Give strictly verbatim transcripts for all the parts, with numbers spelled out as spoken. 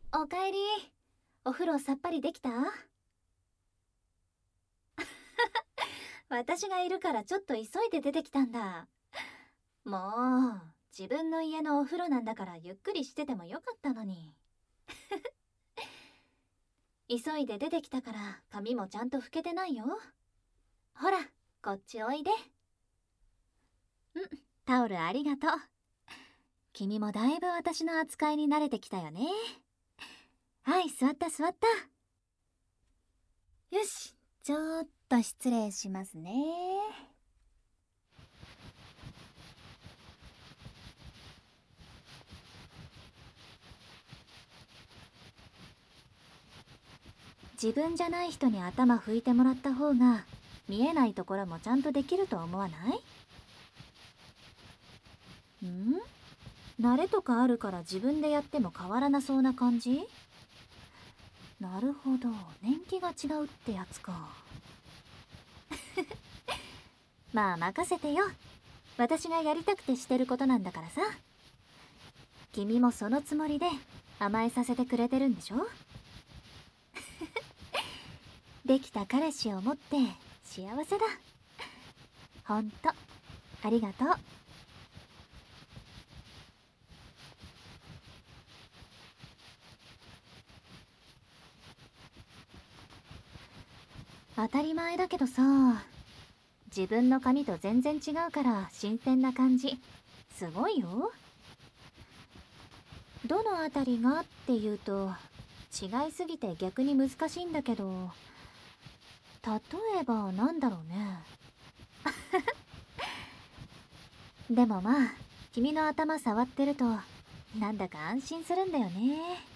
おかえり。お風呂さっぱりできた？私がいるからちょっと急いで出てきたんだ。もう、自分の家のお風呂なんだからゆっくりしててもよかったのに。急いで出てきたから髪もちゃんと拭けてないよ。ほら、こっちおいで。ん、タオルありがとう。君もだいぶ私の扱いに慣れてきたよね。はい、座った座った。よし、ちょっと失礼しますね。自分じゃない人に頭拭いてもらった方が見えないところもちゃんとできると思わない？ん？慣れとかあるから自分でやっても変わらなそうな感じ？なるほど、年季が違うってやつか。まあ任せてよ。私がやりたくてしてることなんだからさ。君もそのつもりで甘えさせてくれてるんでしょ？できた彼氏を持って幸せだ。ほんとありがとう。当たり前だけどさ、自分の髪と全然違うから新鮮な感じ。すごいよ。どのあたりがっていうと違いすぎて逆に難しいんだけど、例えばなんだろうね。でもまあ君の頭触ってるとなんだか安心するんだよね。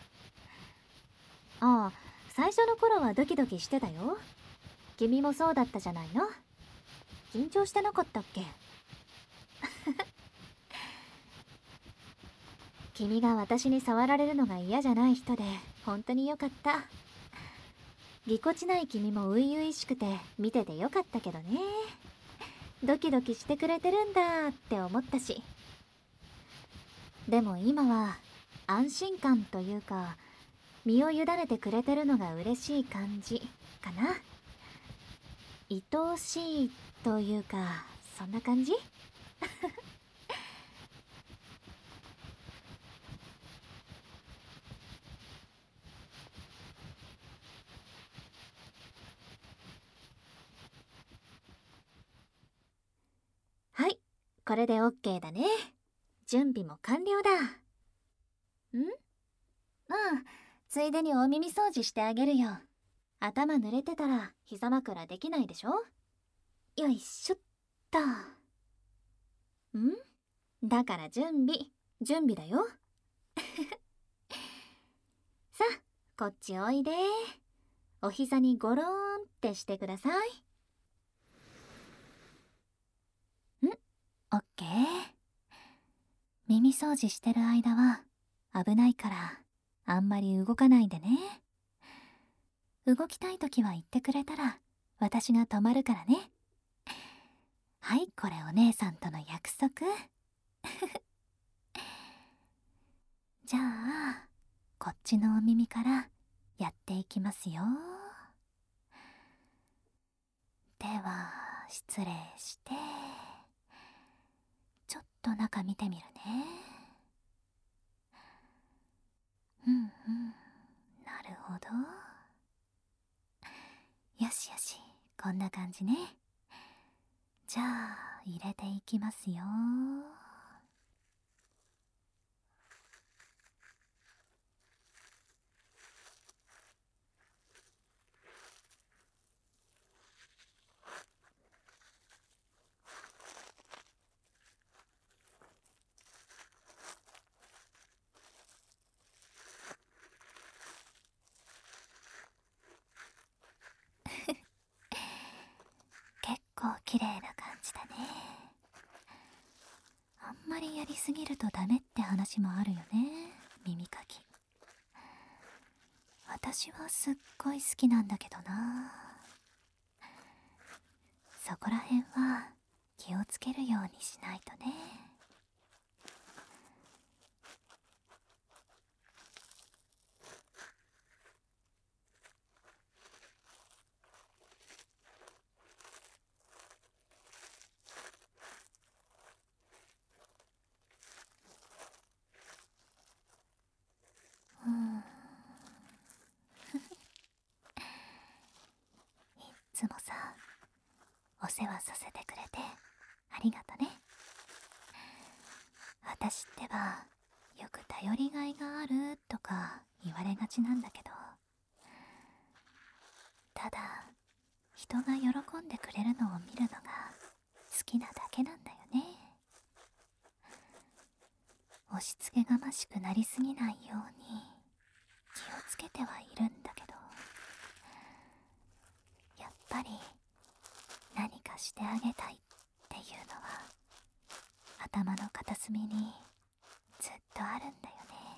ああ、最初の頃はドキドキしてたよ。君もそうだったじゃないの？緊張してなかったっけ？君が私に触られるのが嫌じゃない人で本当によかった。ぎこちない君も初々しくて見ててよかったけどね。ドキドキしてくれてるんだって思ったし。でも今は安心感というか身を委ねてくれてるのが嬉しい感じかな。愛おしいというかそんな感じ。はい、これで オーケー だね。準備も完了だ。ん？うん、ついでにお耳掃除してあげるよ。頭濡れてたら膝枕できないでしょ。よいしょっと。ん？だから準備準備だよ。さあこっちおいで。お膝にゴローンってしてください。ん？オッケー。耳掃除してる間は危ないからあんまり動かないでね。動きたいときは言ってくれたら私が止まるからね。はい、これお姉さんとの約束。じゃあこっちのお耳からやっていきますよ。では失礼して、ちょっと中見てみるね。うんうん、なるほど。よしよし、こんな感じね。じゃあ入れていきますよ。結構綺麗な感じだね。あんまりやりすぎるとダメって話もあるよね、耳かき。私はすっごい好きなんだけどな。そこら辺は気をつけるようにしないとね。 世話させてくれてありがとね。私ってばよく頼りがいがあるとか言われがちなんだけど、ただ人が喜んでくれるのを見るのが好きなだけなんだよね。押し付けがましくなりすぎないように気をつけてはいるんだけど、やっぱり何かしてあげたいっていうのは頭の片隅にずっとあるんだよ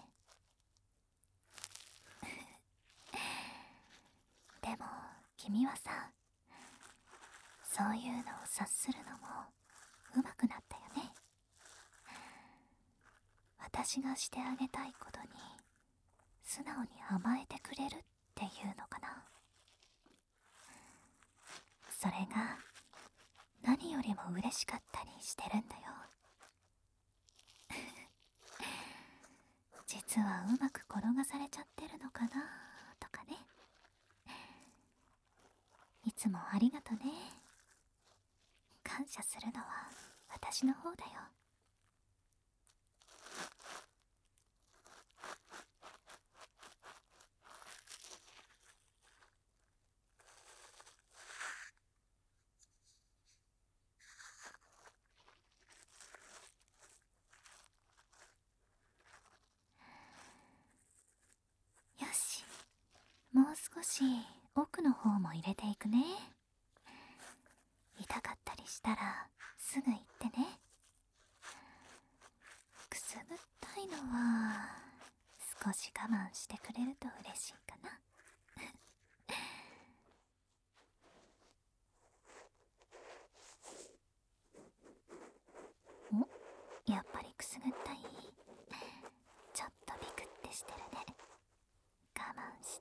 ね。でも君はさ、そういうのを察するのも上手くなったよね。私がしてあげたいことに素直に甘えてくれるっていうのかな。それが何よりも嬉しかったりしてるんだよ。実はうまく転がされちゃってるのかなとかね。いつもありがとね。感謝するのは私の方だよ。よし、もう少し奥の方も入れていくね。痛かったりしたらすぐ言ってね。くすぐったいのは少し我慢してくれると嬉しいかな。お、やっぱりくすぐったい。ちょっとビクってしてるね。我慢して。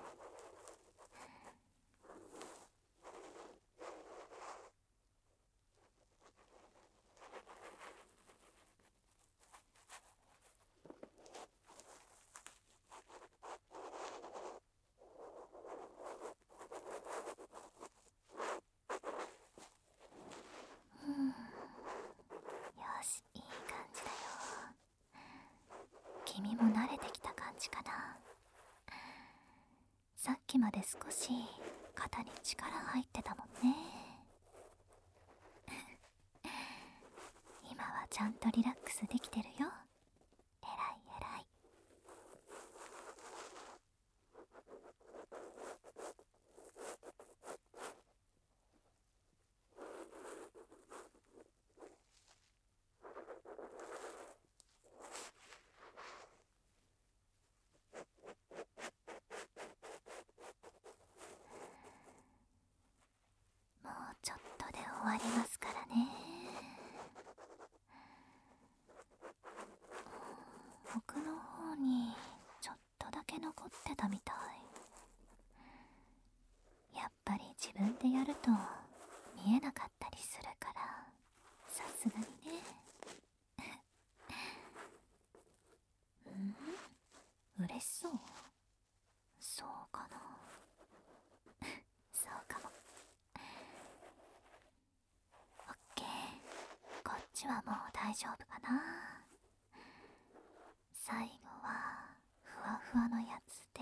うん、よし、いい感じだよ。君も慣れてきた感じかな。さっきまで少し肩に力入ってたもんね。今はちゃんとリラックスできてるよ。えらいえらい。もうちょっとで終わりますからね。奥の方にちょっとだけ残ってたみたい。やっぱり自分でやると見えなかったりするから、さすがにね。うん？嬉しそう？そうかな。そうかも。オッケー。こっちはもう大丈夫かな。最後はふわふわのやつで。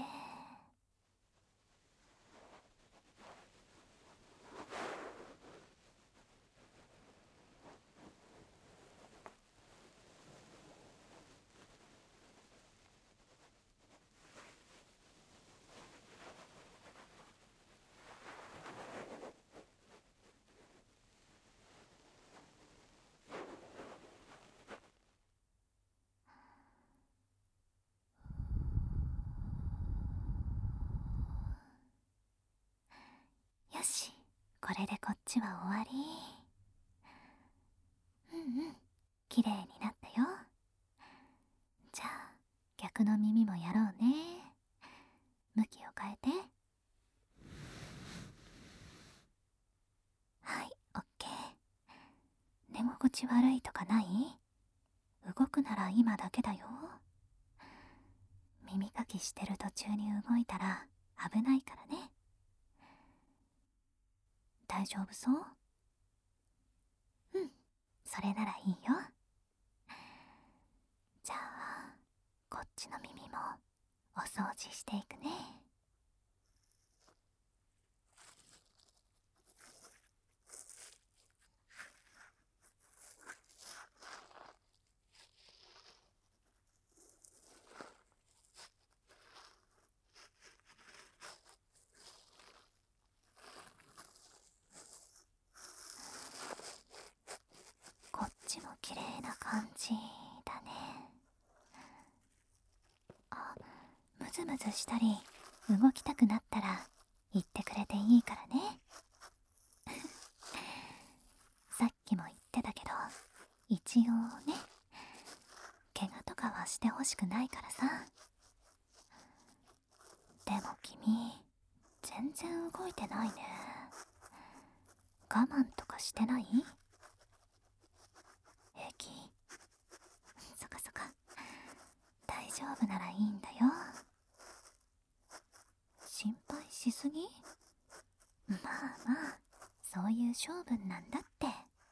よし、これでこっちは終わり。うんうん、きれいになったよ。じゃあ逆の耳もやろうね。向きを変えて。はい、オッケー。寝心地悪いとかない？動くなら今だけだよ。耳かきしてる途中に動いたら危ないからね。大丈夫そう？ それならいいよ。じゃあこっちの耳もお掃除していくね。こっちも綺麗な感じだね。あ、ムズムズしたり動きたくなったら言ってくれていいからね。さっきも言ってたけど、一応ね、怪我とかはしてほしくないからさ。でも君、全然動いてないね。我慢とかしてない？平気？そかそか、大丈夫ならいいんだよ。心配しすぎ？まあまあ、そういう性分なんだって。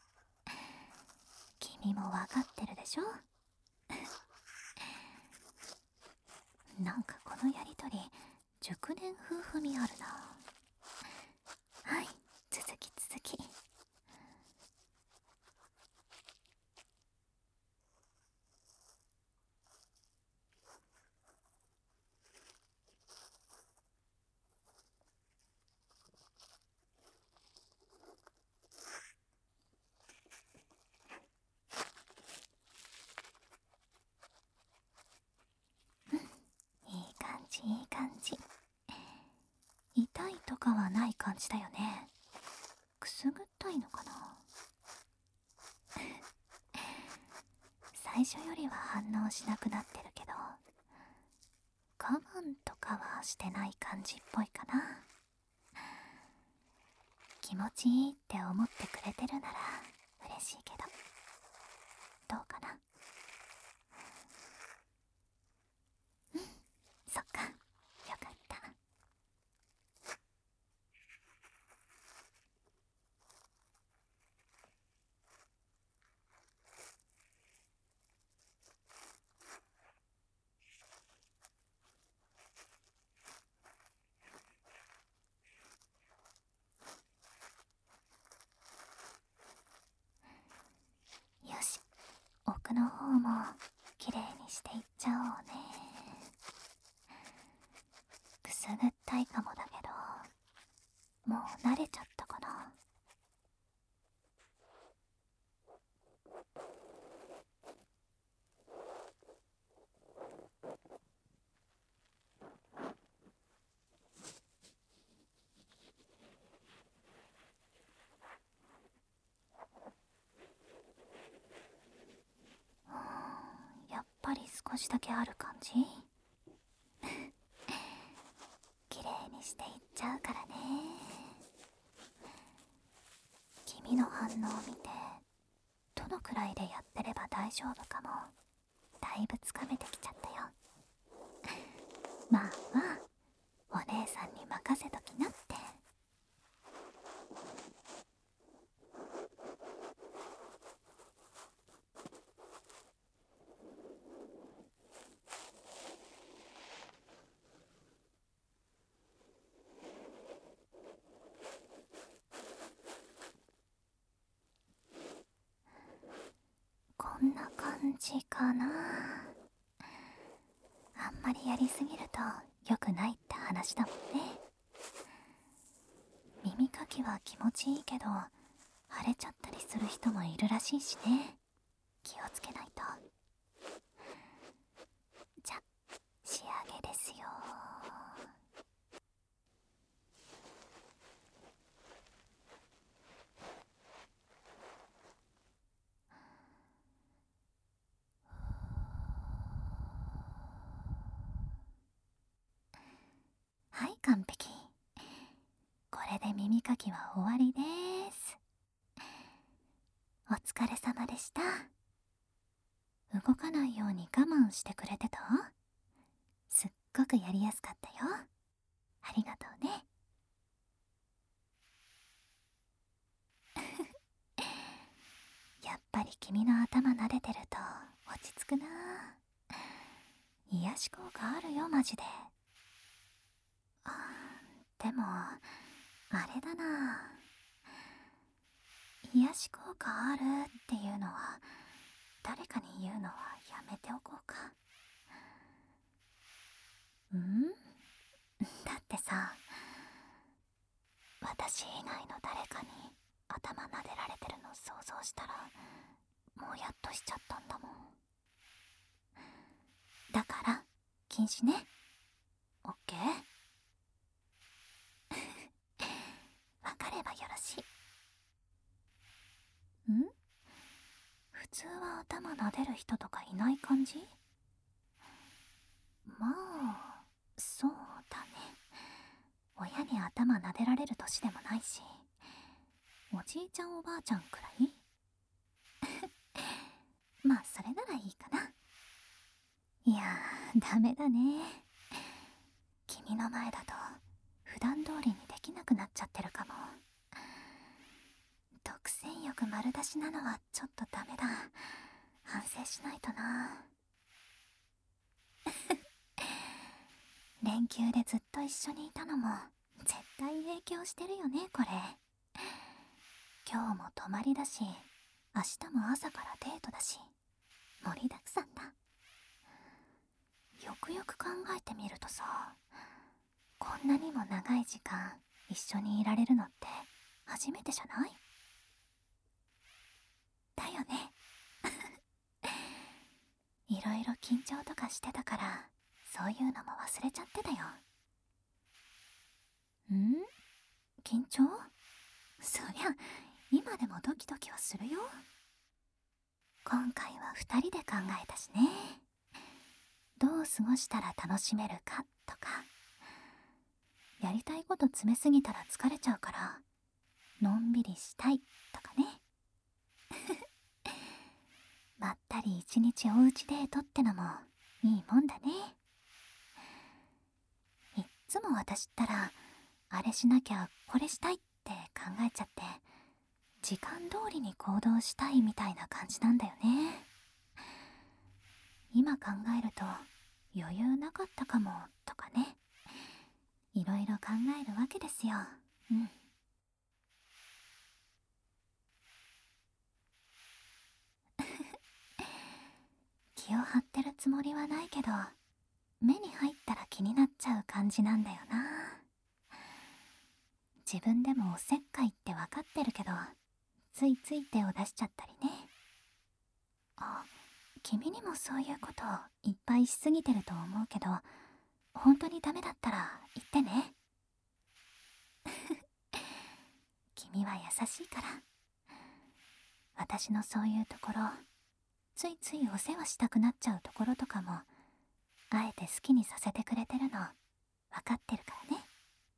君もわかってるでしょ。なんかこのやりとり、熟年夫婦味あるな。はい、続き続き。いい感じいい感じ。痛いとかはない感じだよね。くすぐったいのかな。最初よりは反応しなくなってるけど、我慢とかはしてない感じっぽいかな。気持ちいいって思ってくれてるなら嬉しいけど、どうかな。うん、そっか、よかった。よし、奥の方もきれいにしていっちゃおうね。くすぐったいかもだけど、もう慣れちゃったかな。やっぱり少しだけある感じ。きれいにしていっちゃうからね。君の反応を見て、どのくらいでやってれば大丈夫かもだいぶつかめてきちゃったよ。まあまあ、お姉さんに任せときなって。こんな感じかな。あんまりやりすぎると良くないって話だもんね。耳かきは気持ちいいけど、腫れちゃったりする人もいるらしいしね。気をつけないと。じゃ、仕上げですよ。はい、完璧。これで耳かきは終わりです。お疲れ様でした。動かないように我慢してくれてた？すっごくやりやすかったよ。ありがとうね。やっぱり癒し効果あるよマジで。あでもあれだな、癒し効果あるっていうのは誰かに言うのはやめておこうか。んだってさ、私以外の誰かに頭撫でられてるの想像したらもやっとしちゃったんだもん。だから禁止ね。オッケー。わかればよろしい。ん普通は頭撫でる人とかいない感じ？まあそうだね。親に頭撫でられる年でもないし、おじいちゃんおばあちゃんくらいまあそれならいいかな。いやーダメだね。君の前だと普段通りにできなくなっちゃってるかも。独占欲丸出しなのはちょっとダメだ。反省しないとな。連休でずっと一緒にいたのも絶対影響してるよねこれ。今日も泊まりだし、明日も朝からデートだし、盛りだくさんだ。よくよく考えてみるとさ、こんなにも長い時間一緒にいられるのって初めてじゃない？だよね。いろいろ緊張とかしてたからそういうのも忘れちゃってたよ。ん？緊張？そりゃ今でもドキドキはするよ。今回はふたりで考えたしね。どう過ごしたら楽しめるかとか、やりたいこと詰めすぎたら疲れちゃうからのんびりしたいとかね。まったり一日おうちデートってのもいいもんだね。いっつも私ったらあれしなきゃこれしたいって考えちゃって、時間通りに行動したいみたいな感じなんだよね。今考えると余裕なかったかもとかね、いろいろ考えるわけですよ。うん気を張ってるつもりはないけど、目に入ったら気になっちゃう感じなんだよな。自分でもおせっかいって分かってるけど、ついつい手を出しちゃったりね。あ、君にもそういうこといっぱいしすぎてると思うけど、本当にダメだったら言ってね。君は優しいから。私のそういうところ、ついついお世話したくなっちゃうところとかもあえて好きにさせてくれてるの分かってるからね。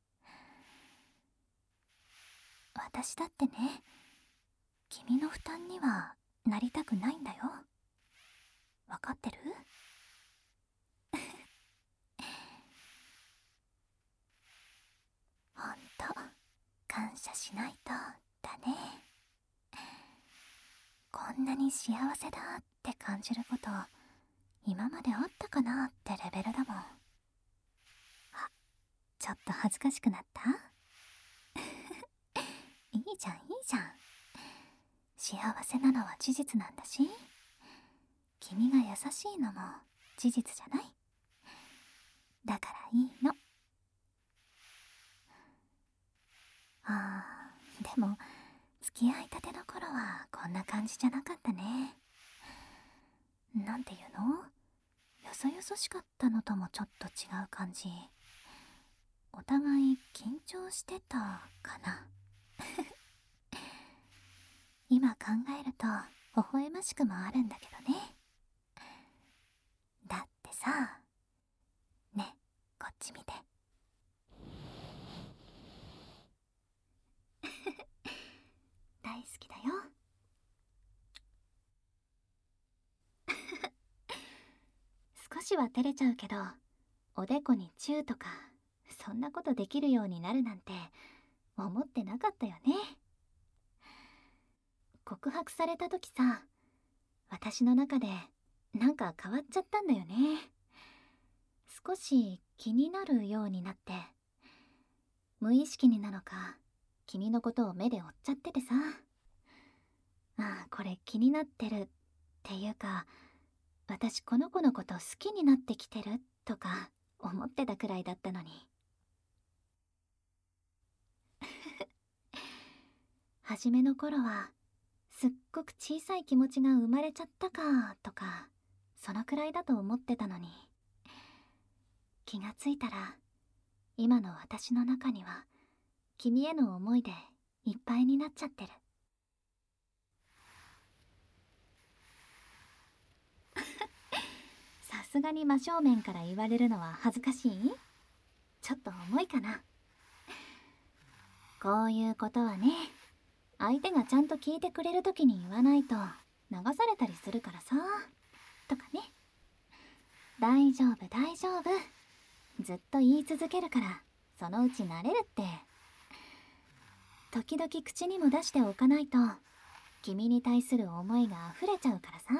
私だってね、君の負担にはなりたくないんだよ。分かってる？ほんと感謝しないとだね。こんなに幸せだって感じること今まであったかなってレベルだもん。あ、ちょっと恥ずかしくなった？いいじゃんいいじゃん。幸せなのは事実なんだし、君が優しいのも事実じゃない？だからいいの。あー、でも付き合いたての頃はこんな感じじゃなかったね。なんていうの？よそよそしかったのともちょっと違う感じ。お互い緊張してたかな。今考えると微笑ましくもあるんだけどね。だってさ、ね、こっち見て。大好きだよ。少しは照れちゃうけど、おでこにチューとかそんなことできるようになるなんて思ってなかったよね。告白された時さ、私の中でなんか変わっちゃったんだよね。 少し気になるようになって、無意識になのか君のことを目で追っちゃっててさ。ああ、これ気になってるっていうか、私この子のこと好きになってきてるとか思ってたくらいだったのに。初めの頃はすっごく小さい気持ちが生まれちゃったかとか、そのくらいだと思ってたのに、気がついたら今の私の中には君への思いでいっぱいになっちゃってる。さすがに真正面から言われるのは恥ずかしい？ちょっと重いかな。こういうことはね、相手がちゃんと聞いてくれる時に言わないと流されたりするからさ、とかね。大丈夫大丈夫、ずっと言い続けるからそのうち慣れるって。時々口にも出しておかないと君に対する思いが溢れちゃうからさ。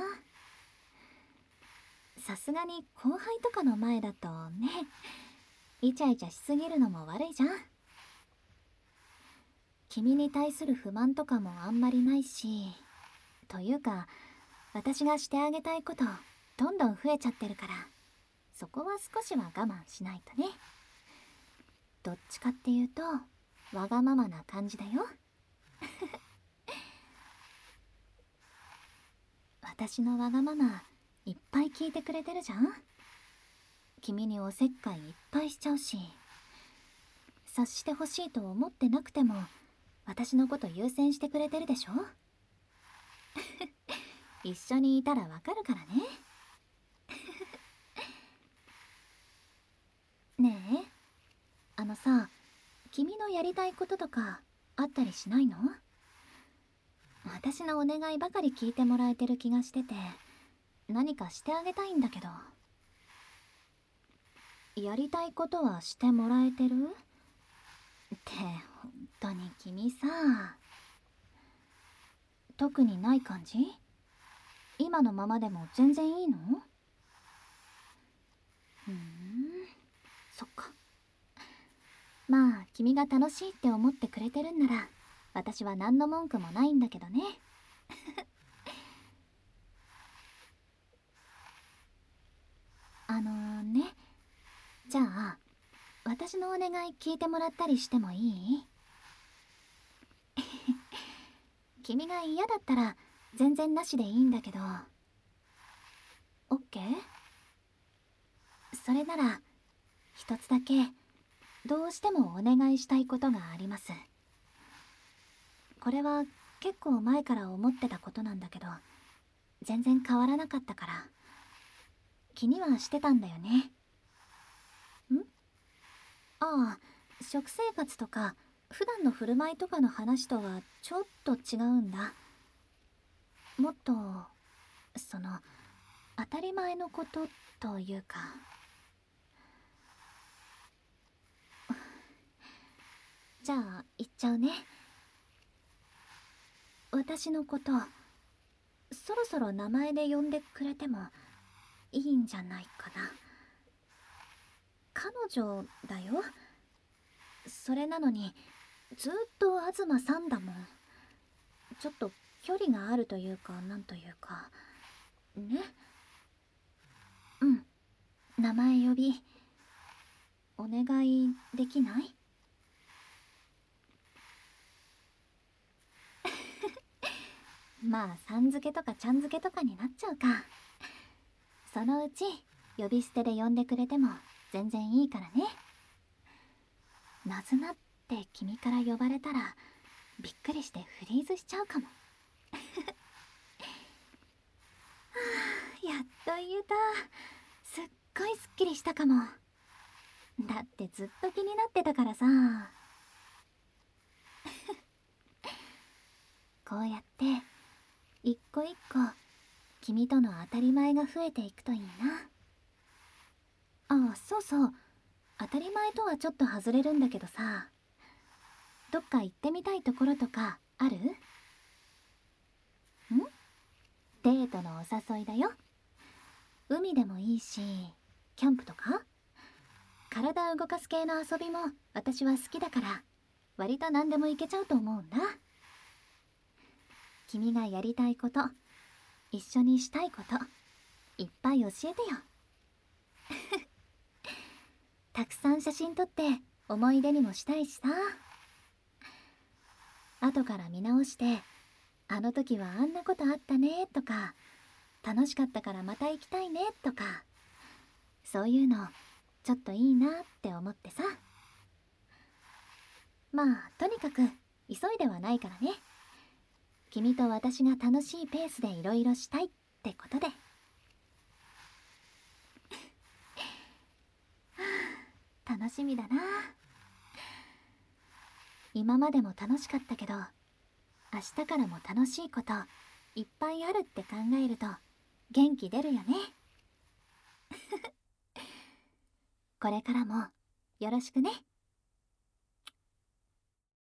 さすがに後輩とかの前だとね、イチャイチャしすぎるのも悪いじゃん。君に対する不満とかもあんまりないし、というか私がしてあげたいことどんどん増えちゃってるから、そこは少しは我慢しないとね。どっちかっていうとわがままな感じだよ。私のわがままいっぱい聞いてくれてるじゃん。君におせっかいいっぱいしちゃうし、察してほしいと思ってなくても私のこと優先してくれてるでしょ。一緒にいたらわかるからね。ねえ、あのさ、君のやりたいこととかあったりしないの？私のお願いばかり聞いてもらえてる気がしてて、何かしてあげたいんだけど。やりたいことはしてもらえてる？って本当に君さ、特にない感じ？今のままでも全然いいの？ふーん、そっか。まあ君が楽しいって思ってくれてるんなら私は何の文句もないんだけどね。あのーね、じゃあ私のお願い聞いてもらったりしてもいい？君が嫌だったら全然なしでいいんだけど。オッケー？それなら一つだけどうしてもお願いしたいことがあります。これは結構前から思ってたことなんだけど、全然変わらなかったから気にはしてたんだよね。ん？ああ、食生活とか普段の振る舞いとかの話とはちょっと違うんだ。もっとその当たり前のことというか。じゃあ言っちゃうね。私のことそろそろ名前で呼んでくれてもいいんじゃないかな。彼女だよ。それなのにずっと東さんだもん。ちょっと距離があるというかなんというかね。うん、名前呼びお願いできない？まあさん付けとかちゃん付けとかになっちゃうか。そのうち呼び捨てで呼んでくれても全然いいからね。なずなって君から呼ばれたらびっくりしてフリーズしちゃうかも。はあ、やっと言えた。すっごいすっきりしたかも。だってずっと気になってたからさ。こうやって一個一個君との当たり前が増えていくといいな。ああ、そうそう、当たり前とはちょっと外れるんだけどさ、どっか行ってみたいところとかある？ん？デートのお誘いだよ。海でもいいし、キャンプとか体を動かす系の遊びも私は好きだから、割と何でもいけちゃうと思うんだ。君がやりたいこと、一緒にしたいこと、いっぱい教えてよ。たくさん写真撮って思い出にもしたいしさ。後から見直して、あの時はあんなことあったねとか、楽しかったからまた行きたいねとか、そういうのちょっといいなって思ってさ。まあとにかく急いではないからね。君と私が楽しいペースでいろいろしたいってことで。楽しみだな。今までも楽しかったけど、明日からも楽しいこといっぱいあるって考えると元気出るよね。これからもよろしくね。